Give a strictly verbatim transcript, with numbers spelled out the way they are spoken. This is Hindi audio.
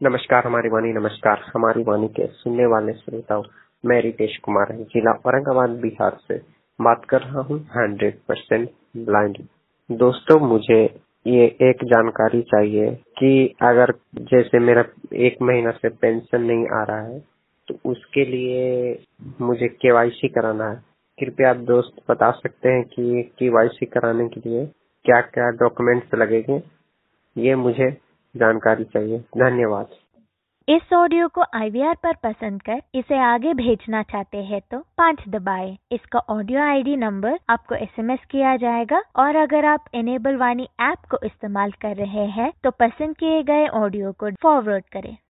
नमस्कार हमारी वाणी नमस्कार हमारी वाणी के सुनने वाले श्रोताओं, मैं रितेश कुमार जिला औरंगाबाद बिहार से बात कर रहा हूँ हंड्रेड परसेंट ब्लाइंड। दोस्तों, मुझे ये एक जानकारी चाहिए कि अगर जैसे मेरा एक महीना से पेंशन नहीं आ रहा है तो उसके लिए मुझे केवाईसी कराना है। कृपया आप दोस्त बता सकते हैं कि केवाईसी कराने के लिए क्या क्या डॉक्यूमेंट्स लगेंगे, ये मुझे जानकारी चाहिए। धन्यवाद। इस ऑडियो को आई वी आर पर पसंद कर इसे आगे भेजना चाहते हैं तो पाँच दबाएं। इसका ऑडियो आई डी नंबर आपको एस एम एस किया जाएगा और अगर आप इनेबल वाणी ऐप को इस्तेमाल कर रहे हैं तो पसंद किए गए ऑडियो को फॉरवर्ड करें।